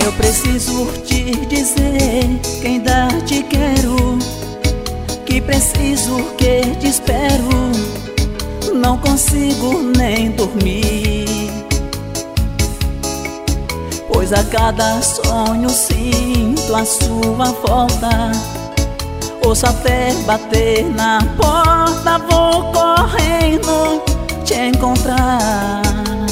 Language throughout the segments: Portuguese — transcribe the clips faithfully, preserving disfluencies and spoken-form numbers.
Eu preciso te dizer que ainda te quero, que preciso que te espero. Não consigo nem dormir, pois a cada sonho sinto a sua volta. Ouço até bater na porta, vou correndo te encontrar.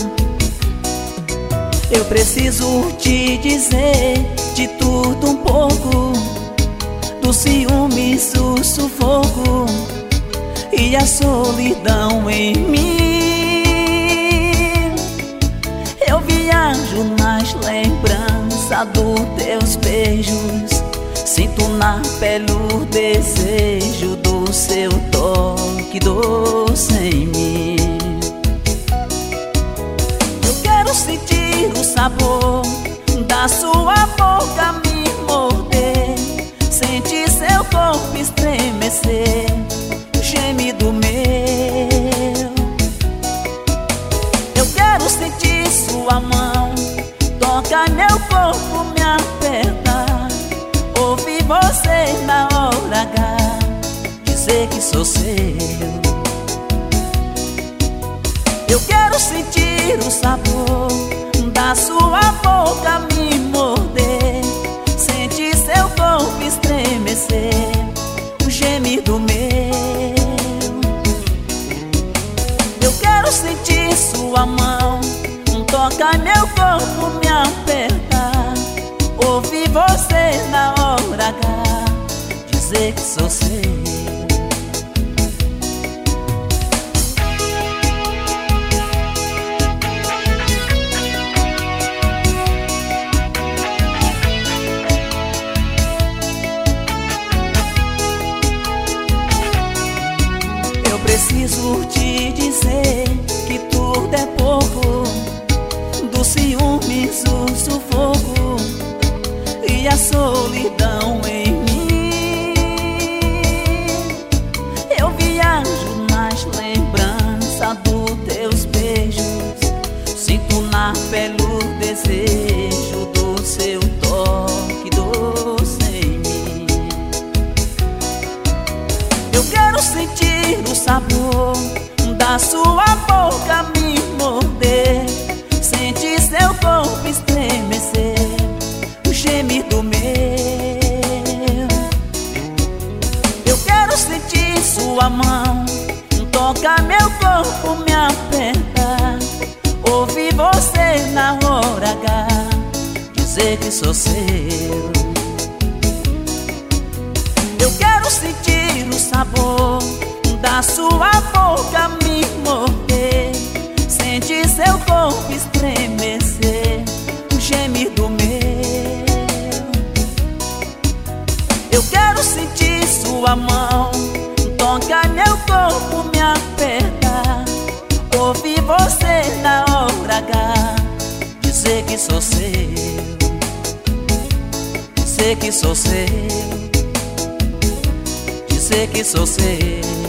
Eu preciso te dizer de tudo um pouco, do ciúmes, o sufoco e a solidão em mim. Eu viajo nas lembranças dos teus beijos, sinto na pele o desejo do seu toque doce em mim. Eu quero sentir o sabor da sua boca me morder, sentir seu corpo estremecer, o gemido meu. Eu quero sentir sua mão tocar meu corpo, me apertar, ouvir você na hora H dizer que sou seu. Eu quero sentir o sabor da sua boca me morder, sentir seu corpo estremecer, o gemido meu. Eu quero sentir sua mão tocar meu corpo, me apertar, ouvir você na hora H dizer que sou seu. Eu preciso te dizer que tudo é pouco, do ciúmes, o sufoco e a solidão em mim. Eu viajo nas lembranças dos teus beijos, sinto na pele o desejo do seu toque doce em mim. Eu quero sentir o sabor da sua boca me morder, sentir seu corpo estremecer, o gemido meu. Eu quero sentir sua mão tocar meu corpo, me apertar, ouvir você na hora H dizer que sou seu. Eu quero sentir o sabor da sua boca me morder, sentir seu corpo estremecer, o gemido meu. Eu quero sentir sua mão tocar meu corpo, me apertar, ouvir você na hora H dizer que sou seu, dizer que sou seu, dizer que sou seu.